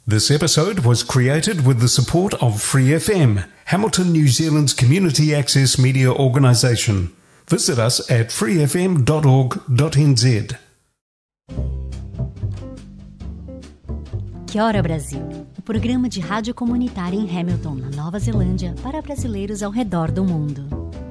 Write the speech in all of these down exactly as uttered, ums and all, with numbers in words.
This episode was created with the support of Free F M, Hamilton, New Zealand's community access media organisation. Visit us at free f m dot org dot n z. Kia ora Brasil, o programa de rádio comunitária em Hamilton, na Nova Zelândia, para brasileiros ao redor do mundo.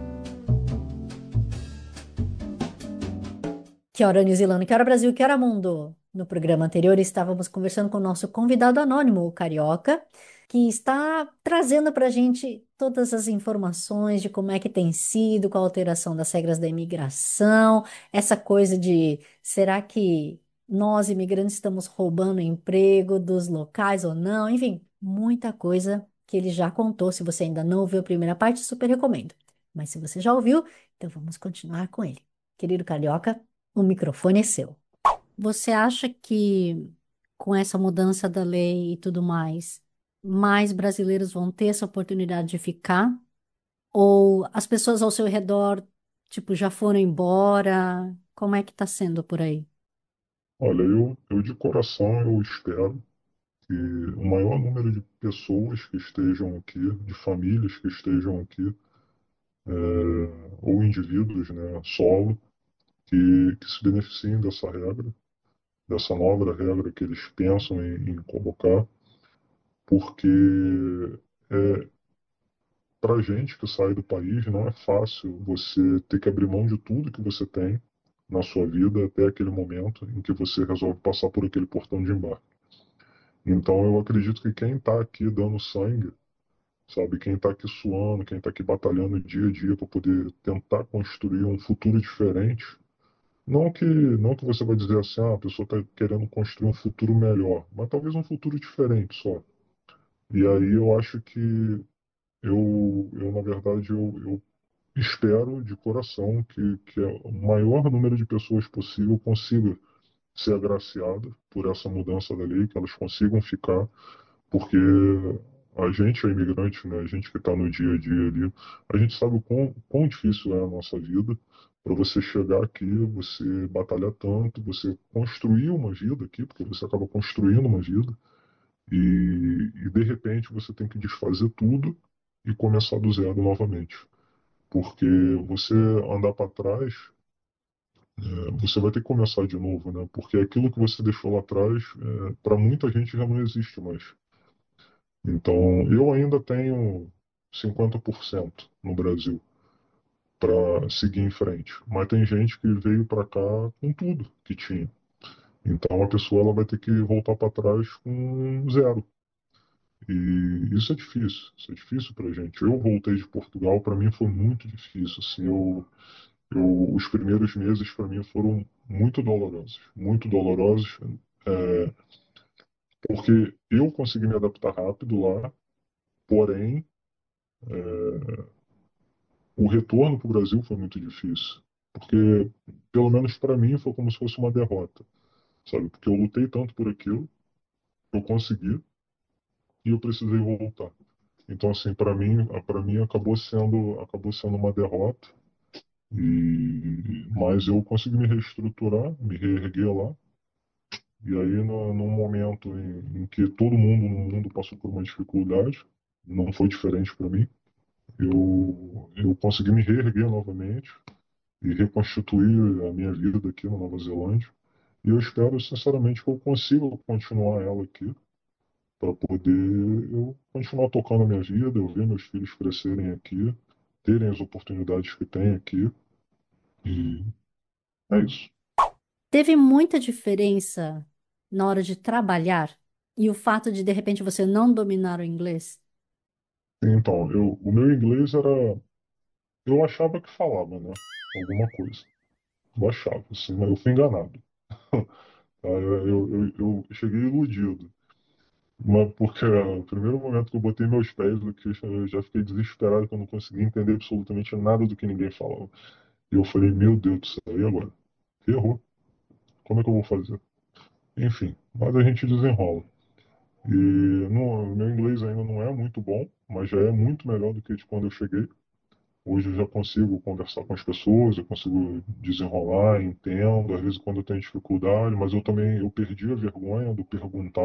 Kia ora New Zealand, Kia ora Brasil, Kia ora mundo. No programa anterior estávamos conversando com o nosso convidado anônimo, o Carioca, que está trazendo para a gente todas as informações de como é que tem sido com a alteração das regras da imigração, essa coisa de será que nós, imigrantes, estamos roubando emprego dos locais ou não, enfim, muita coisa que ele já contou. Se você ainda não ouviu a primeira parte, super recomendo. Mas se você já ouviu, então vamos continuar com ele. Querido Carioca, o microfone é seu. Você acha que com essa mudança da lei e tudo mais, mais brasileiros vão ter essa oportunidade de ficar? Ou as pessoas ao seu redor, tipo, já foram embora? Como é que tá sendo por aí? Olha, eu, eu de coração eu espero que o maior número de pessoas que estejam aqui, de famílias que estejam aqui, é, ou indivíduos, né, solo, que, que se beneficiem dessa regra, dessa nova regra que eles pensam em, em colocar, porque é, para gente que sai do país não é fácil você ter que abrir mão de tudo que você tem na sua vida até aquele momento em que você resolve passar por aquele portão de embarque. Então eu acredito que quem está aqui dando sangue, sabe, quem está aqui suando, quem está aqui batalhando dia a dia para poder tentar construir um futuro diferente, não que não que você vai dizer assim, ah, a pessoa está querendo construir um futuro melhor, mas talvez um futuro diferente só. E aí eu acho que eu, eu na verdade, eu, eu espero de coração que, que o maior número de pessoas possível consiga ser agraciada por essa mudança da lei, que elas consigam ficar. Porque a gente é imigrante, né? A gente que está no dia a dia ali, a gente sabe o quão, quão difícil é a nossa vida. Para você chegar aqui, você batalhar tanto, você construir uma vida aqui, porque você acaba construindo uma vida, e, e de repente você tem que desfazer tudo e começar do zero novamente. Porque você andar para trás, é, você vai ter que começar de novo, né? Porque aquilo que você deixou lá atrás, é, para muita gente já não existe mais. Então, eu ainda tenho cinquenta por cento no Brasil para seguir em frente, mas tem gente que veio para cá com tudo que tinha. Então, a pessoa ela vai ter que voltar para trás com zero. E isso é difícil, isso é difícil para gente. Eu voltei de Portugal, para mim foi muito difícil. Assim, eu, eu, os primeiros meses para mim foram muito dolorosos, muito dolorosos, é, porque eu consegui me adaptar rápido lá, porém o retorno para o Brasil foi muito difícil, porque, pelo menos para mim, foi como se fosse uma derrota, sabe? Porque eu lutei tanto por aquilo, eu consegui e eu precisei voltar. Então, assim, para mim, para mim acabou sendo, acabou sendo uma derrota. E mas eu consegui me reestruturar, me reerguer lá. E aí, no, num momento em, em que todo mundo no mundo passou por uma dificuldade, não foi diferente para mim. Eu, eu consegui me reerguer novamente e reconstituir a minha vida aqui na Nova Zelândia. E eu espero, sinceramente, que eu consiga continuar ela aqui, para poder eu continuar tocando a minha vida, eu ver meus filhos crescerem aqui, terem as oportunidades que têm aqui. E é isso. Teve muita diferença na hora de trabalhar e o fato de, de repente, você não dominar o inglês? Então, eu, o meu inglês era. Eu achava que falava, né? Alguma coisa. Eu achava, assim, mas eu fui enganado. Tá? Eu, eu, eu, eu cheguei iludido. Mas porque o primeiro momento que eu botei meus pés no Christian, eu já fiquei desesperado que eu não conseguia entender absolutamente nada do que ninguém falava. E eu falei, meu Deus do céu, e agora? Errou. Como é que eu vou fazer? Enfim, mas a gente desenrola. E no, meu inglês ainda não é muito bom, mas já é muito melhor do que de quando eu cheguei. Hoje eu já consigo conversar com as pessoas, eu consigo desenrolar, entendo, às vezes quando eu tenho dificuldade, mas eu também eu perdi a vergonha do perguntar,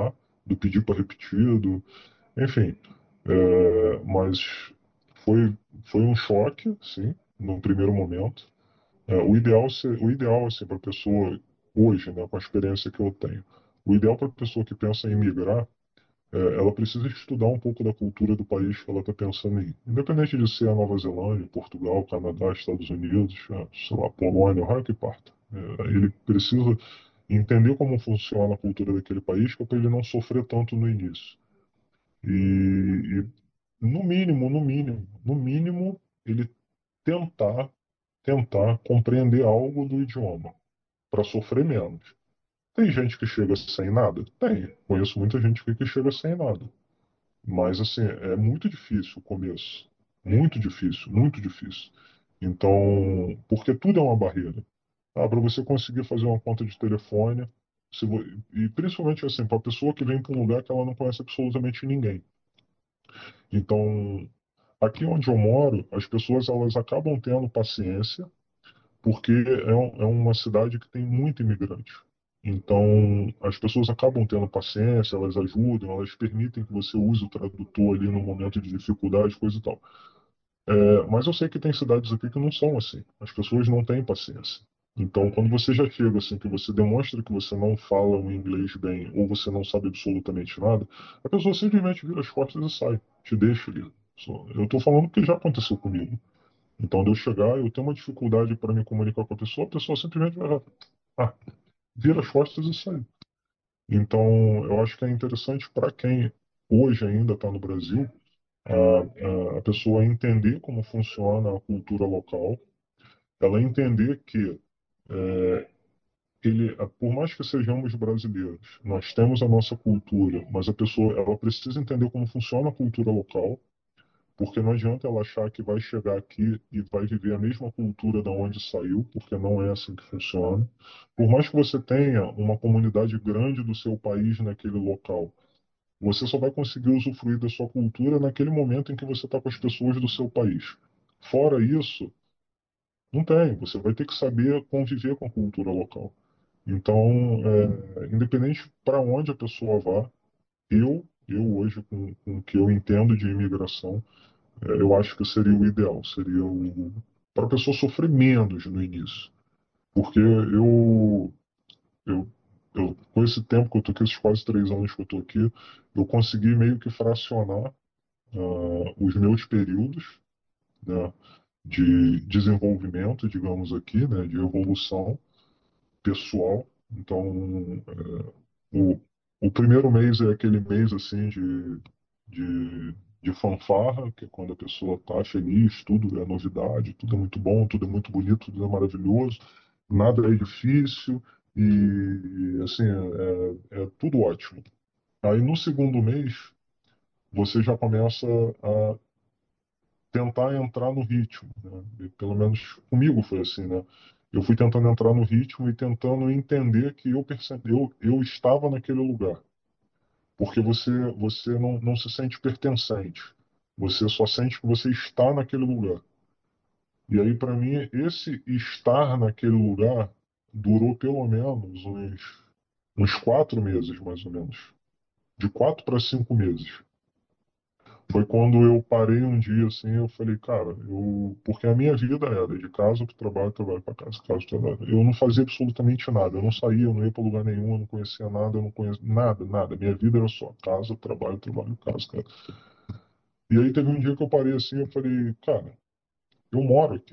do pedir para repetido, enfim. É, mas foi, foi um choque, sim, no primeiro momento. É, o ideal, se- o ideal assim, para a pessoa, hoje, né, com a experiência que eu tenho, o ideal para a pessoa que pensa em migrar, é, ela precisa estudar um pouco da cultura do país que ela está pensando em ir. Independente de ser a Nova Zelândia, Portugal, Canadá, Estados Unidos, é, sei lá, Polônia, o raio que parta. É, ele precisa entender como funciona a cultura daquele país, que é para ele não sofrer tanto no início. E, e, no mínimo, no mínimo, no mínimo, ele tentar, tentar compreender algo do idioma, para sofrer menos. Tem gente que chega sem nada? Tem. Conheço muita gente aqui que chega sem nada. Mas, assim, é muito difícil o começo. Muito difícil, muito difícil. Então, porque tudo é uma barreira. Ah, para você conseguir fazer uma conta de telefone, se vo- e principalmente assim, para a pessoa que vem para um lugar que ela não conhece absolutamente ninguém. Então, aqui onde eu moro, as pessoas elas acabam tendo paciência, porque é, um- é uma cidade que tem muito imigrante. Então, as pessoas acabam tendo paciência, elas ajudam, elas permitem que você use o tradutor ali no momento de dificuldade, coisa e tal. É, mas eu sei que tem cidades aqui que não são assim. As pessoas não têm paciência. Então, quando você já chega assim, que você demonstra que você não fala o inglês bem ou você não sabe absolutamente nada, a pessoa simplesmente vira as costas e sai, te deixa ali. Só- Eu estou falando que já aconteceu comigo. Então, de eu chegar, eu tenho uma dificuldade para me comunicar com a pessoa, a pessoa simplesmente vai, ah, vira as costas e sai. Então, eu acho que é interessante para quem hoje ainda está no Brasil, a, a, a pessoa entender como funciona a cultura local, ela entender que ele, por mais que sejamos brasileiros, nós temos a nossa cultura, mas a pessoa ela precisa entender como funciona a cultura local, porque não adianta ela achar que vai chegar aqui e vai viver a mesma cultura da onde saiu, porque não é assim que funciona. Por mais que você tenha uma comunidade grande do seu país naquele local, você só vai conseguir usufruir da sua cultura naquele momento em que você está com as pessoas do seu país. Fora isso, não tem. Você vai ter que saber conviver com a cultura local. Então, é, independente para onde a pessoa vá, eu, eu hoje, com, com o que eu entendo de imigração, é, eu acho que seria o ideal. Seria o, para a pessoa sofrer menos no início. Porque eu, eu, eu, com esse tempo que eu estou aqui, esses quase três anos que eu estou aqui, eu consegui meio que fracionar ah, os meus períodos, né, de desenvolvimento, digamos aqui, né, de evolução pessoal. Então, o, o primeiro mês é aquele mês assim de, de, de fanfarra, que é quando a pessoa está feliz, tudo é novidade, tudo é muito bom, tudo é muito bonito, tudo é maravilhoso, nada é difícil e assim é, é tudo ótimo. Aí no segundo mês você já começa a tentar entrar no ritmo, né? E, pelo menos comigo foi assim, né? Eu fui tentando entrar no ritmo e tentando entender que eu percebi, eu, eu estava naquele lugar. Porque você, você não, não se sente pertencente. Você só sente que você está naquele lugar. E aí, para mim, esse estar naquele lugar durou pelo menos uns, uns quatro meses, mais ou menos. De quatro para cinco meses. Foi quando eu parei um dia assim, eu falei, cara, eu. Porque a minha vida era de casa para trabalho, trabalho para casa, casa, trabalho. Eu não fazia absolutamente nada. Eu não saía, eu não ia para lugar nenhum, eu não conhecia nada, eu não conhecia nada, nada. Minha vida era só casa, trabalho, trabalho, casa, casa. E aí teve um dia que eu parei assim, eu falei, cara, eu moro aqui.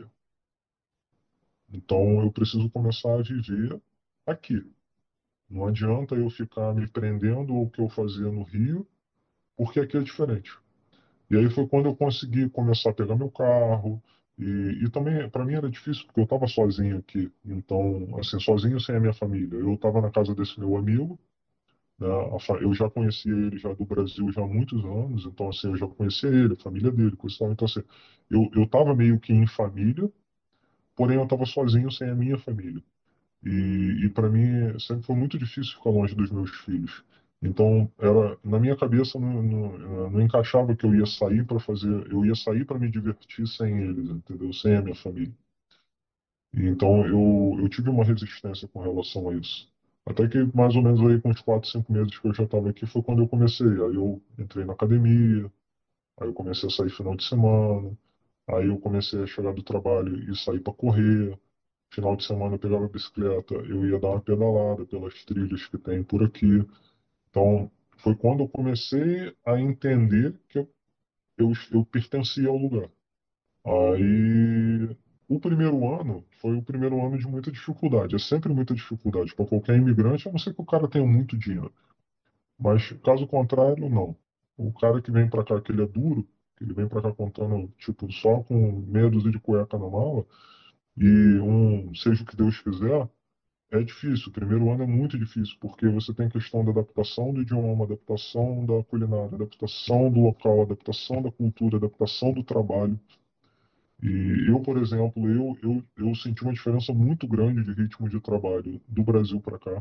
Então eu preciso começar a viver aqui. Não adianta eu ficar me prendendo ao que eu fazia no Rio, porque aqui é diferente. E aí foi quando eu consegui começar a pegar meu carro. E, e também, para mim era difícil, porque eu estava sozinho aqui. Então, assim, sozinho sem a minha família. Eu estava na casa desse meu amigo, né? a fa- Eu já conhecia ele já do Brasil já há muitos anos. Então, assim, eu já conhecia ele, a família dele, coisa e tal. Então, assim, eu, eu estava meio que em família, porém eu estava sozinho sem a minha família. E, e para mim sempre foi muito difícil ficar longe dos meus filhos. Então, era, na minha cabeça não, não, não encaixava que eu ia sair para fazer, eu ia sair para me divertir sem eles, entendeu? Sem a minha família. E então eu, eu tive uma resistência com relação a isso. Até que mais ou menos aí com uns quatro, cinco meses que eu já estava aqui foi quando eu comecei. Aí eu entrei na academia, aí eu comecei a sair final de semana, aí eu comecei a chegar do trabalho e sair para correr. Final de semana eu pegava a bicicleta, eu ia dar uma pedalada pelas trilhas que tem por aqui. Então, foi quando eu comecei a entender que eu, eu, eu pertencia ao lugar. Aí, o primeiro ano foi o primeiro ano de muita dificuldade. É sempre muita dificuldade para qualquer imigrante, a não ser que o cara tenha muito dinheiro. Mas, caso contrário, não. O cara que vem para cá, que ele é duro, que ele vem para cá contando, tipo, só com meia dúzia de cueca na mala, e um seja o que Deus quiser, é difícil. O primeiro ano é muito difícil, porque você tem questão da adaptação do idioma, adaptação da culinária, adaptação do local, adaptação da cultura, adaptação do trabalho. E eu, por exemplo, eu, eu, eu senti uma diferença muito grande de ritmo de trabalho do Brasil para cá.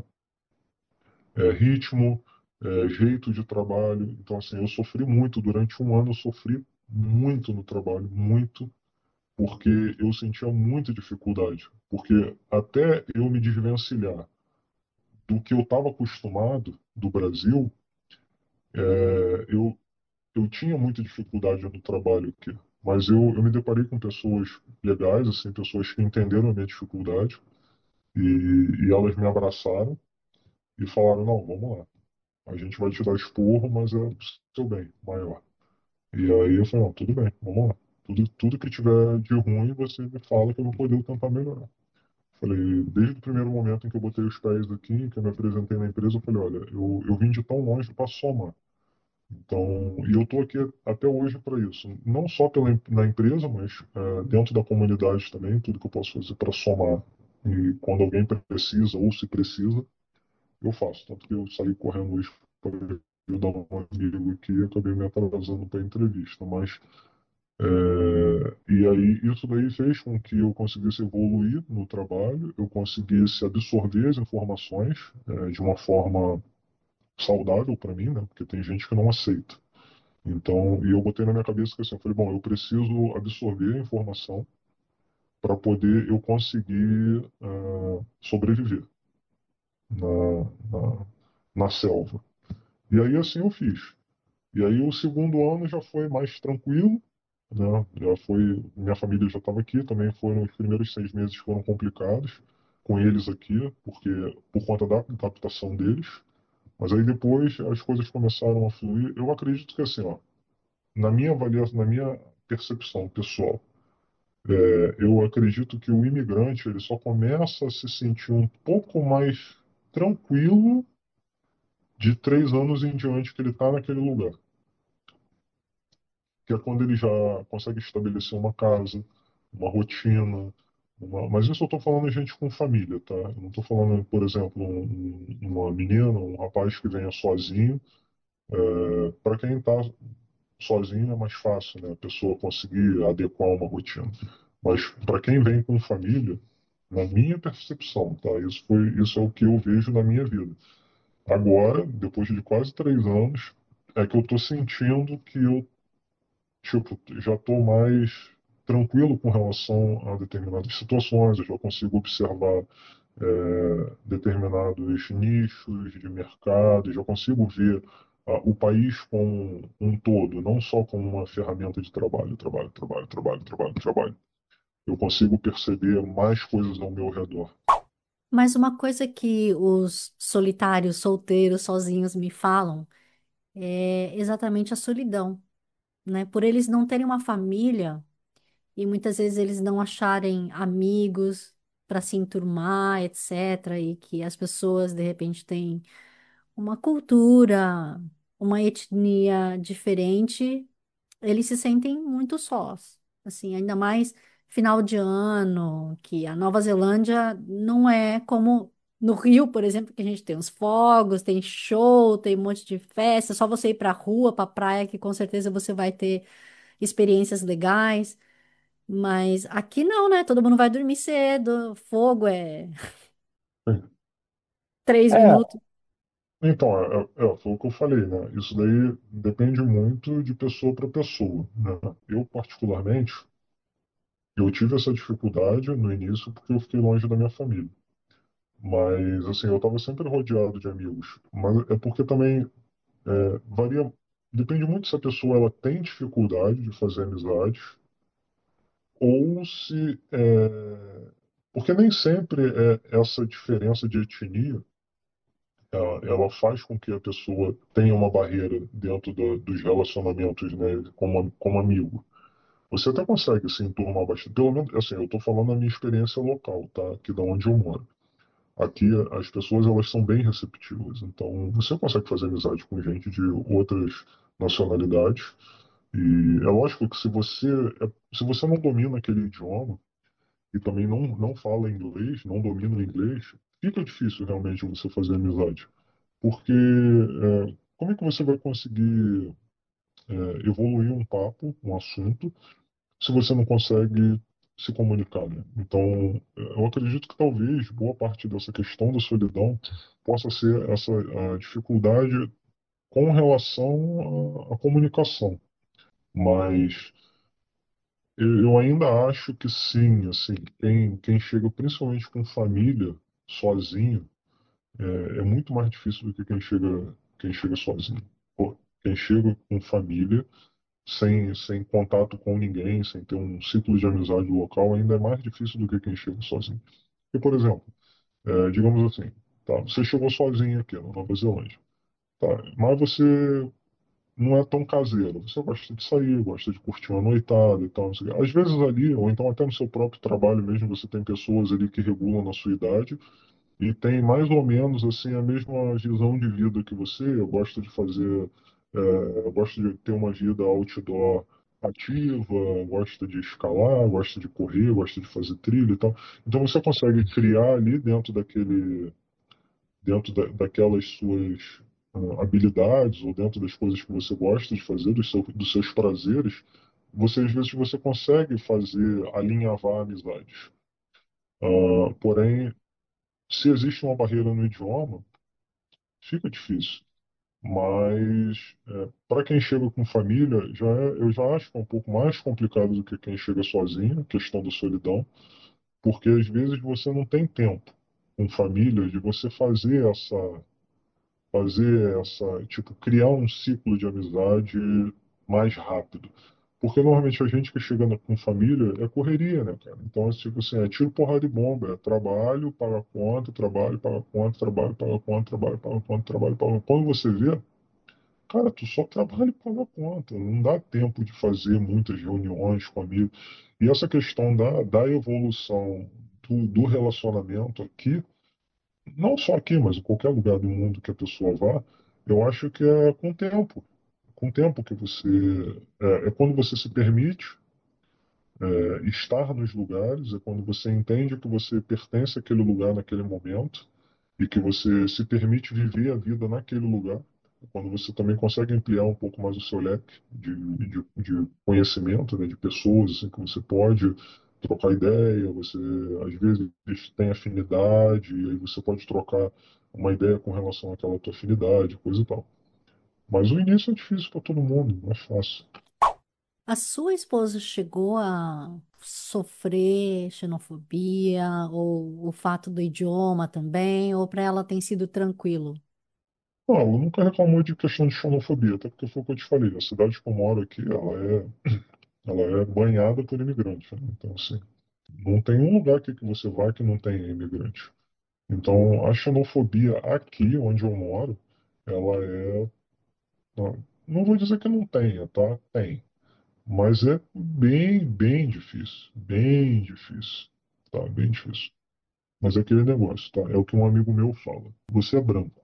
É, ritmo, é, jeito de trabalho. Então, assim, eu sofri muito. Durante um ano, eu sofri muito no trabalho, muito, porque eu sentia muita dificuldade. Porque até eu me desvencilhar do que eu estava acostumado do Brasil, é, eu, eu tinha muita dificuldade no trabalho aqui. Mas eu, eu me deparei com pessoas legais, assim, pessoas que entenderam a minha dificuldade e, e elas me abraçaram e falaram, não, vamos lá, a gente vai te dar esporro, mas é pro seu bem maior. E aí eu falei, não, tudo bem, vamos lá. Tudo, tudo que tiver de ruim, você me fala que eu vou poder tentar melhorar. Falei, desde o primeiro momento em que eu botei os pés aqui, que eu me apresentei na empresa, eu falei, olha, eu, eu vim de tão longe para somar. Então, e eu estou aqui até hoje para isso. Não só pela, em- na empresa, mas é, dentro da comunidade também, tudo que eu posso fazer para somar. E quando alguém precisa ou se precisa, eu faço. Tanto que eu saí correndo hoje para ajudar um amigo aqui e acabei me atrasando para a entrevista. Mas, é, e aí, isso daí fez com que eu conseguisse evoluir no trabalho, eu conseguisse absorver as informações, é, de uma forma saudável para mim, né? Porque tem gente que não aceita. Então, e eu botei na minha cabeça que assim, eu falei, bom, eu preciso absorver a informação para poder eu conseguir ah, sobreviver na, na, na selva. E aí assim eu fiz. E aí o segundo ano já foi mais tranquilo, né? Já foi, minha família já estava aqui, também foram os primeiros seis meses foram complicados com eles aqui, porque por conta da adaptação deles. Mas aí depois as coisas começaram a fluir. Eu acredito que assim, ó, na minha avaliação, na minha percepção pessoal, é, eu acredito que o imigrante ele só começa a se sentir um pouco mais tranquilo de três anos em diante que ele está naquele lugar, que é quando ele já consegue estabelecer uma casa, uma rotina. Uma... Mas isso eu estou falando de gente com família, tá? Eu não estou falando, por exemplo, um, uma menina, um rapaz que venha sozinho. É, para quem está sozinho é mais fácil, né? A pessoa conseguir adequar uma rotina. Mas para quem vem com família, na minha percepção, tá? Isso foi, isso é o que eu vejo na minha vida. Agora, depois de quase três anos, é que eu tô sentindo que eu, tipo, já tô mais tranquilo com relação a determinadas situações, eu já consigo observar é, determinados nichos de mercado, já consigo ver ah, o país como um todo, não só como uma ferramenta de trabalho, trabalho, trabalho, trabalho, trabalho, trabalho. Eu consigo perceber mais coisas ao meu redor. Mas uma coisa que os solitários, solteiros, sozinhos me falam é exatamente a solidão, né? Por eles não terem uma família e muitas vezes eles não acharem amigos para se enturmar, etcétera. E que as pessoas de repente têm uma cultura, uma etnia diferente, eles se sentem muito sós. Assim, ainda mais final de ano, que a Nova Zelândia não é como no Rio, por exemplo, que a gente tem os fogos, tem show, tem um monte de festa, só você ir pra rua, pra praia, que com certeza você vai ter experiências legais. Mas aqui não, né? Todo mundo vai dormir cedo, fogo é três É, minutos. então, é, é, é, foi o que eu falei, né? Isso daí depende muito de pessoa para pessoa, né? Eu, particularmente, eu tive essa dificuldade no início porque eu fiquei longe da minha família. Mas, assim, eu estava sempre rodeado de amigos. Mas é porque também é, varia, depende muito se a pessoa ela tem dificuldade de fazer amizades ou se. É, porque nem sempre é essa diferença de etnia ela, ela faz com que a pessoa tenha uma barreira dentro do- dos relacionamentos, né, como, como amigo. Você até consegue se enturmar bastante. Pelo menos, assim, eu estou falando da minha experiência local, tá? Aqui da onde eu moro. Aqui as pessoas elas são bem receptivas, então você consegue fazer amizade com gente de outras nacionalidades. E é lógico que se você é- se você não domina aquele idioma e também não não fala inglês, não domina o inglês, fica difícil realmente você fazer amizade, porque é, como é que você vai conseguir é, evoluir um papo, um assunto, se você não consegue se comunicar, né? Então, eu acredito que talvez boa parte dessa questão da solidão possa ser essa a dificuldade com relação à, à comunicação. Mas eu, eu ainda acho que sim, assim, quem, quem chega principalmente com família, sozinho, é, é muito mais difícil do que quem chega, quem chega sozinho. Pô, quem chega com família sem, sem contato com ninguém, sem ter um ciclo de amizade local, ainda é mais difícil do que quem chega sozinho. E, por exemplo, é, digamos assim, tá, você chegou sozinho aqui na Nova Zelândia, tá, mas você não é tão caseiro, você gosta de sair, gosta de curtir uma noitada e tal, não sei o quê. Às vezes ali, ou então até no seu próprio trabalho mesmo, você tem pessoas ali que regulam na sua idade, e tem mais ou menos assim a mesma visão de vida que você. Eu gosto de fazer, é, eu gosto de ter uma vida outdoor ativa, gosto de escalar, gosto de correr, gosto de fazer trilha e tal. Então você consegue criar ali dentro daquele, dentro da, daquelas suas ah, habilidades ou dentro das coisas que você gosta de fazer, dos, seu, dos seus prazeres, você às vezes você consegue fazer alinhavar amizades. Ah, porém, se existe uma barreira no idioma, fica difícil. Mas para quem chega com família, já é, eu já acho que é um pouco mais complicado do que quem chega sozinho, a questão da solidão, porque às vezes você não tem tempo com família de você fazer essa, fazer essa, tipo, criar um ciclo de amizade mais rápido. Porque normalmente a gente que chega na- com família é correria, né, cara? Então, é tipo assim, é tiro, porrada e bomba. É trabalho, paga conta, trabalho, paga conta, trabalho, paga conta, trabalho, paga conta, trabalho, paga conta. Quando você vê, cara, tu só trabalha e paga conta. Não dá tempo de fazer muitas reuniões com amigos. E essa questão da, da evolução do, do relacionamento aqui, não só aqui, mas em qualquer lugar do mundo que a pessoa vá, eu acho que é com o tempo. Com o tempo que você. É, é quando você se permite é, estar nos lugares, é quando você entende que você pertence àquele lugar naquele momento e que você se permite viver a vida naquele lugar. É quando você também consegue ampliar um pouco mais o seu leque de, de, de conhecimento, né, de pessoas assim, que você pode trocar ideia, você às vezes tem afinidade, e aí você pode trocar uma ideia com relação àquela tua afinidade, coisa e tal. Mas o início é difícil para todo mundo, não é fácil. A sua esposa chegou a sofrer xenofobia ou o fato do idioma também, ou para ela tem sido tranquilo? Não, ela nunca reclamou de questão de xenofobia, até porque foi o que eu te falei, a cidade que eu moro aqui, ela é, ela é banhada por imigrantes, né? Então, assim, não tem um lugar aqui que você vai que não tem imigrante. Então, a xenofobia aqui onde eu moro, ela é, não não vou dizer que não tenha, tá? Tem, mas é bem, bem difícil, bem difícil, tá? Bem difícil. Mas é aquele negócio, tá? É o que um amigo meu fala. Você é branco,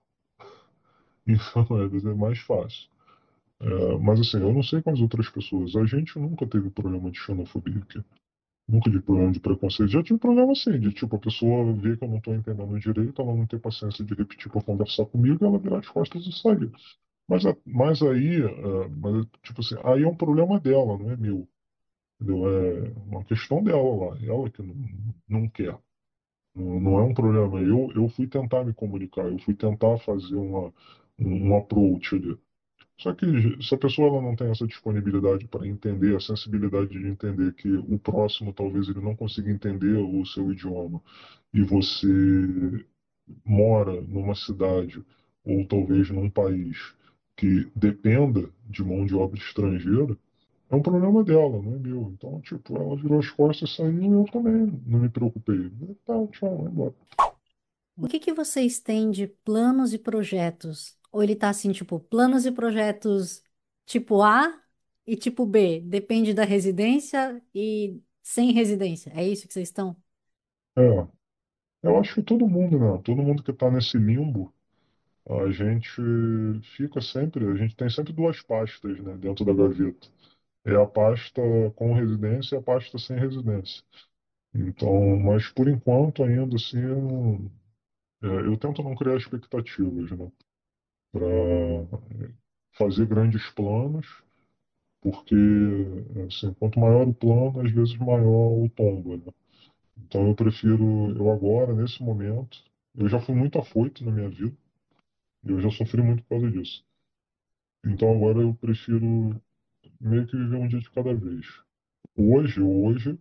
então é, é mais fácil. É, mas assim, eu não sei com as outras pessoas. A gente nunca teve problema de xenofobia aqui. Nunca tive problema de preconceito. Já tive problema assim, de tipo, a pessoa vê que eu não estou entendendo direito, ela não tem paciência de repetir para conversar comigo, ela virar as costas e sair. Mas, a- mas aí, é, mas, tipo assim, aí é um problema dela, não é meu. Entendeu? É uma questão dela lá. Ela que não, não quer. Não, não é um problema. Eu, eu fui tentar me comunicar, eu fui tentar fazer uma, um, um approach ali. Só que se a pessoa ela não tem essa disponibilidade para entender, a sensibilidade de entender que o próximo talvez ele não consiga entender o seu idioma e você mora numa cidade ou talvez num país que dependa de mão de obra estrangeira, é um problema dela, não é meu. Então, tipo, ela virou as costas e saiu e eu também não me preocupei. Tá, tchau, vai embora. O que que vocês têm de planos e projetos? Ou ele tá assim, tipo, planos e projetos tipo A e tipo B? Depende da residência e sem residência. É isso que vocês estão? É, eu acho que todo mundo, né? Todo mundo que está nesse limbo, a gente fica sempre, a gente tem sempre duas pastas, né, dentro da gaveta. É a pasta com residência e a pasta sem residência. Então, mas por enquanto ainda assim, eu, não- é, eu tento não criar expectativas, né, para fazer grandes planos, porque assim, quanto maior o plano, às vezes maior o tombo, né? Então eu prefiro, eu agora, nesse momento, eu já fui muito afoito na minha vida, e eu já sofri muito por causa disso. Então agora eu prefiro meio que viver um dia de cada vez. Hoje, hoje,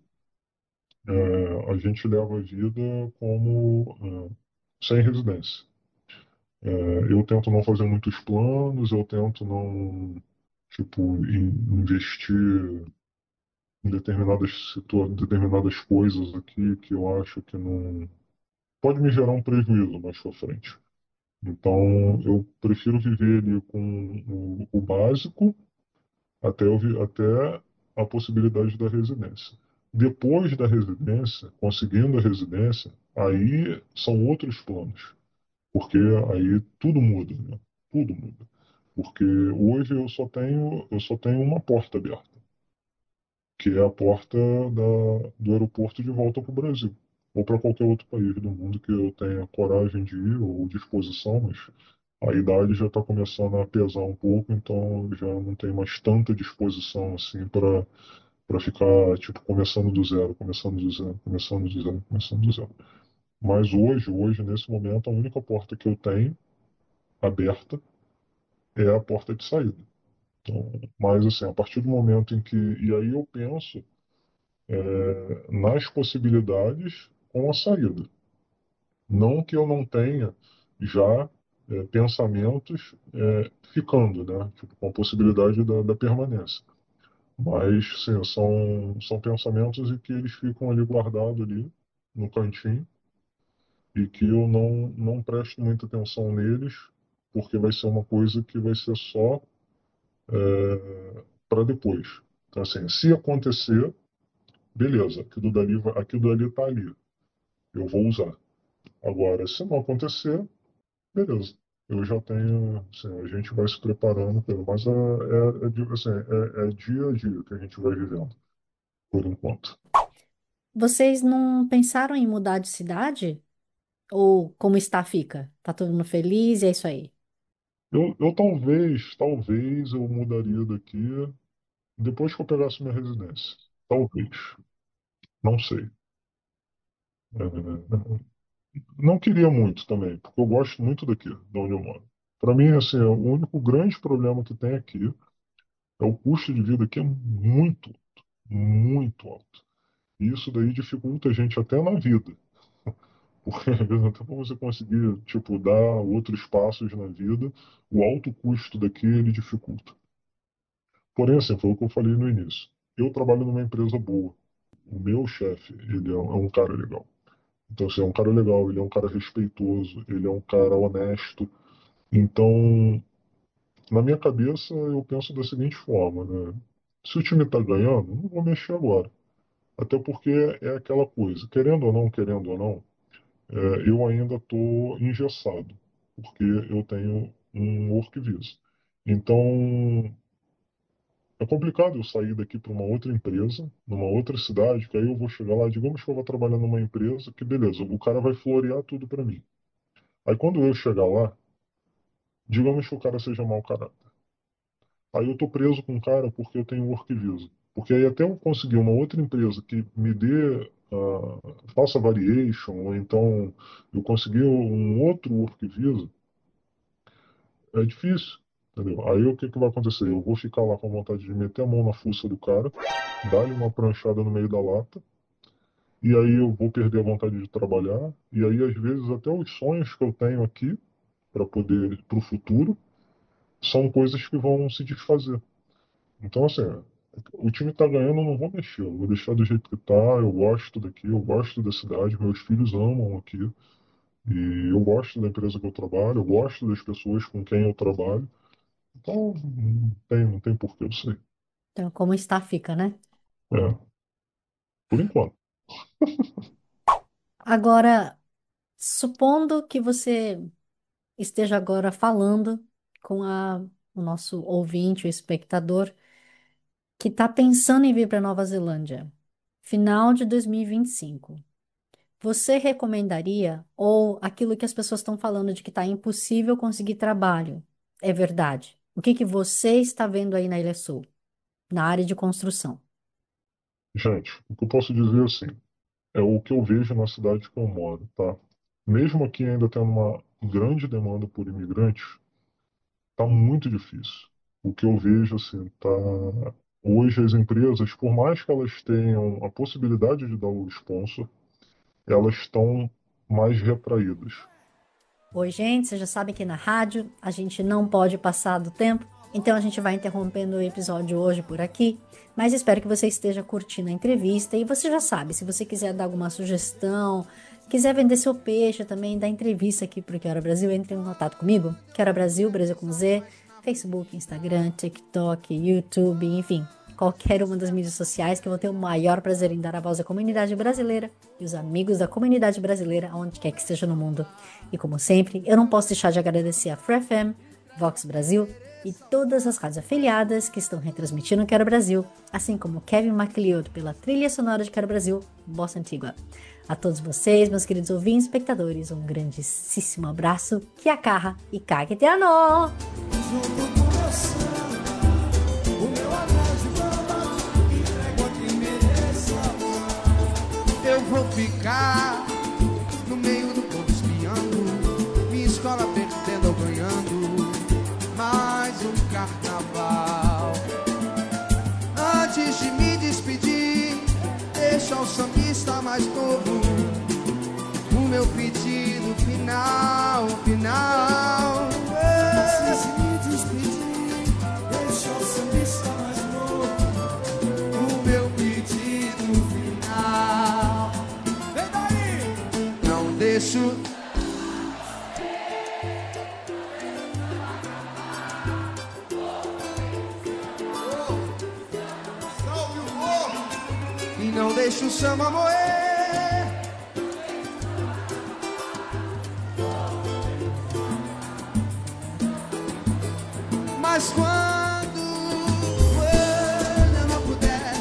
é, a gente leva a vida como é, sem residência. É, eu tento não fazer muitos planos, eu tento não, tipo, in- investir em determinadas situa determinadas coisas aqui que eu acho que não pode me gerar um prejuízo mais pra frente. Então, eu prefiro viver ali com o, o básico até, eu vi- até a possibilidade da residência. Depois da residência, conseguindo a residência, aí são outros planos, porque aí tudo muda, né? Tudo muda. Porque hoje eu só tenho, eu só tenho uma porta aberta, que é a porta da, do aeroporto de volta para o Brasil, ou para qualquer outro país do mundo que eu tenha coragem de ir ou disposição, mas a idade já está começando a pesar um pouco, então eu já não tenho mais tanta disposição assim para para ficar tipo começando do zero, começando do zero, começando do zero, começando do zero. Mas hoje, hoje nesse momento, a única porta que eu tenho aberta é a porta de saída. Então, mas assim, a partir do momento em que e aí eu penso nas possibilidades com a saída. Não que eu não tenha já é, pensamentos é, ficando, né? Tipo, com a possibilidade da, da permanência. Mas, sim, são, são pensamentos e que eles ficam ali guardados ali no cantinho e que eu não, não presto muita atenção neles, porque vai ser uma coisa que vai ser só é, para depois. Então, assim, se acontecer, beleza, aquilo dali, vai- aquilo dali está ali, eu vou usar. Agora, se não acontecer, beleza. Eu já tenho, assim, a gente vai se preparando, pelo- mas é, é, é, di- assim, é, é dia a dia que a gente vai vivendo, por enquanto. Vocês não pensaram em mudar de cidade? Ou como está, fica? Tá todo mundo feliz e é isso aí. Eu, eu talvez, talvez eu mudaria daqui depois que eu pegasse minha residência. Talvez. Não sei. É, não queria muito também, porque eu gosto muito daqui, de onde eu moro. Para mim, assim, o único grande problema que tem aqui é o custo de vida aqui é muito, muito alto. E isso daí dificulta a gente até na vida. Porque às vezes até para você conseguir, tipo, dar outros passos na vida, o alto custo daqui ele dificulta. Porém, assim, foi o que eu falei no início. Eu trabalho numa empresa boa. O meu chefe, ele é um é um cara legal. Então, assim, é um cara legal, ele é um cara respeitoso, ele é um cara honesto. Então, na minha cabeça, eu penso da seguinte forma, né? Se o time tá ganhando, não vou mexer agora. Até porque é aquela coisa, querendo ou não, querendo ou não, é, eu ainda estou engessado, porque eu tenho um work visa. Então, é complicado eu sair daqui para uma outra empresa, numa outra cidade, que aí eu vou chegar lá, digamos que eu vou trabalhar numa empresa que, beleza, o cara vai florear tudo para mim. Aí quando eu chegar lá, digamos que o cara seja mau caráter. Aí eu tô preso com o cara porque eu tenho work visa. Porque aí até eu conseguir uma outra empresa que me dê, ah, faça variation, ou então eu conseguir um outro work visa, é difícil. Entendeu? Aí o que que vai acontecer? Eu vou ficar lá com vontade de meter a mão na fuça do cara, dar-lhe uma pranchada no meio da lata e aí eu vou perder a vontade de trabalhar, e aí às vezes até os sonhos que eu tenho aqui para poder, para o futuro, são coisas que vão se desfazer. Então, assim, o time tá ganhando, eu não vou mexer, eu vou deixar do jeito que tá, eu gosto daqui, eu gosto da cidade, meus filhos amam aqui, e eu gosto da empresa que eu trabalho, eu gosto das pessoas com quem eu trabalho, então não tem, não tem porquê eu sair. Então, como está, fica, né? É, por enquanto. Agora, supondo que você esteja agora falando com a, o nosso ouvinte, o espectador, que está pensando em vir para Nova Zelândia, final de dois mil e vinte e cinco. Você recomendaria, ou aquilo que as pessoas estão falando de que está impossível conseguir trabalho, é verdade? O que que você está vendo aí na Ilha Sul, na área de construção? Gente, o que eu posso dizer é assim, é o que eu vejo na cidade que eu moro, tá? Mesmo aqui ainda tendo uma grande demanda por imigrantes, tá muito difícil. O que eu vejo, assim, tá. Hoje as empresas, por mais que elas tenham a possibilidade de dar o sponsor, elas estão mais retraídas. Oi, gente, vocês já sabem que na rádio a gente não pode passar do tempo, então a gente vai interrompendo o episódio hoje por aqui, mas espero que você esteja curtindo a entrevista e você já sabe, se você quiser dar alguma sugestão, quiser vender seu peixe também, dar entrevista aqui para o Que Hora Brasil, entre em contato comigo, Que Hora Brasil, Brasil com Z, Facebook, Instagram, TikTok, YouTube, enfim, qualquer uma das mídias sociais que eu vou ter o maior prazer em dar a voz à comunidade brasileira e os amigos da comunidade brasileira, onde quer que esteja no mundo. E como sempre, eu não posso deixar de agradecer a Free F M, Vox Brasil e todas as rádios afiliadas que estão retransmitindo Quero Brasil, assim como Kevin MacLeod pela trilha sonora de Quero Brasil, Bossa Antigua. A todos vocês, meus queridos ouvintes e espectadores, um grandíssimo abraço, que acarra e cague te anó! Eu vou ficar no meio do povo espiando, minha escola perdendo ou ganhando, mais um carnaval. Antes de me despedir, deixa o sambista mais novo, o meu pedido final, final. Antes de me despedir, deixa o sambista mais novo, o meu pedido final. Vem daí! Não deixo. E não deixa o samba morrer. Mas quando eu não puder,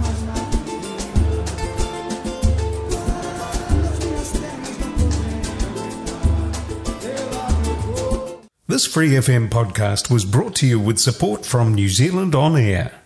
quando as minhas pernas não puderem, eu abro. This Free F M podcast was brought to you with support from New Zealand On Air.